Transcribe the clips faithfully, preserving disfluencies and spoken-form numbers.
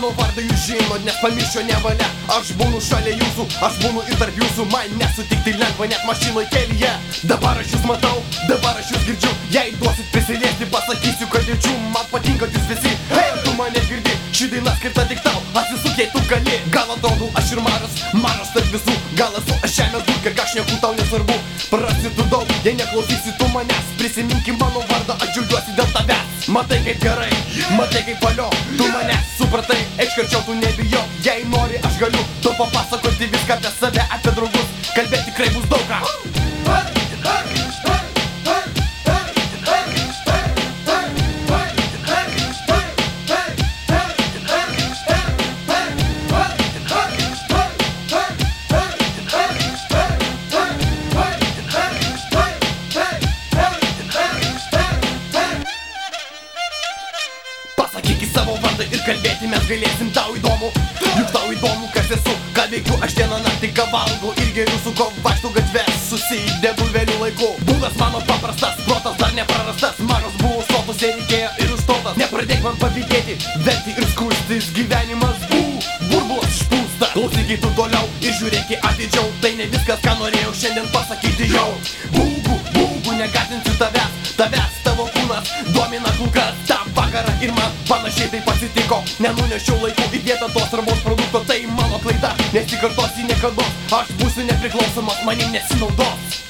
mano vardą jūs žinot, nes pamiršio nevalia. Aš būnu šalia jūsų, aš būnu ir tarp jūsų. Man nesutikti lengva net mašinoj kelyje. Dabar aš jūs matau, dabar aš jūs girdžiu. Jei duosit prisiliesti, pasakysiu, kad jaučiu. Man patinka jūs visi, hei, tu mane girdi. Ši daina skirta tik tau, atsisuk jei tu gali. Gal atrodo aš ir mažas, mažas tarp visų. Gal esu aš žemės dulkė, ką šneku tau nesvarbu. Prarasi tu daug, jei neklausysi tu manęs. Prisiminkim mano vardą, aš džiaugiuosi dėl tavęs. Matai kaip gerai, matai kaip valio. Tu manęs supratai, eik karčiau tu nebijok. Jei nori aš galiu, tu papasakoti viską apie save, apie draugus. Kalbėti tikrai bus daug ką. Pasakyk į savo vardą ir kalbėti mes galėsim. Tau įdomu, juk tau įdomu kas esu. Ką veikiu aš dieną naktį, ką valgau ir geriu, su ko vaikštau gatves. Susidedu vėlių laiku. Būdas mano paprastas, protas dar neprarastas. Mažas buvau sotus ir reikėjo ir užstotas. Nepradėk man pavydėti, verti ir skųstis. Gyvenimas bū, burbulas išpūsta. Klausykit tu toliau ir žiūrėk į atidžiau. Tai ne viskas, ką norėjau šiandien pasakyti jau. Būgu, būgu, negatinsiu tavęs. Tavęs tavo kūnas domina kulkas. Tą vakarą ir man panašiai tai pasitiko. Nenunešiau laiku į vietą tos svarbos produkto. Tai mano klaida, nesikartosi niekados. Aš būsiu nepriklausomas, manim nesinaudos.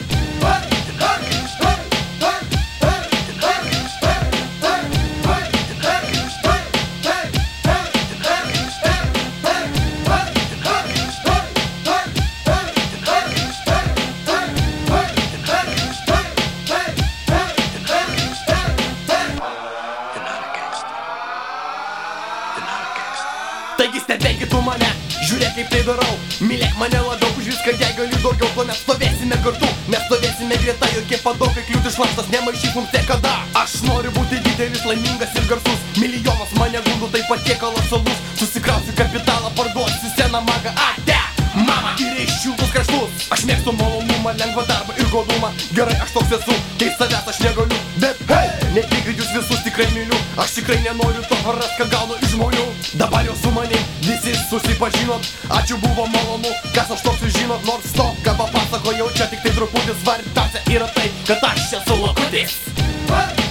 Taigi stebėkit tu mane, žiūrėk kaip tai darau. Mylėk mane labiau už viską, jei gali daugiau. Tuomet stovėsime kartu, mes stovėsime greta. Jokie padokai kliūtis šlamštas, nemaišyk mums niekada. Aš noriu būti didelis, laimingas ir garsus. Milijonas mane gundu, tai patiekalas salus. Susikrausiu kapitalą, parduosiu seną magą. Ate, mama, ir iš šiltus kraštus. Aš mėgstu malonumą, lengvą darbą ir godumą. Gerai, aš toks esu, kai savęs aš negaliu. Bet hei, nepykit jūs visus tikrai myliu. Aš tikrai nenoriu to prarast, ką gaunu iš žmonių. Dabar jau su manim visi susipažinot. Ačiū, buvo malonu, kas aš toks žinot. Nors to, ką papasakojau, čia tik tai truputį. Svarbiausia yra tai, kad aš esu lakutis.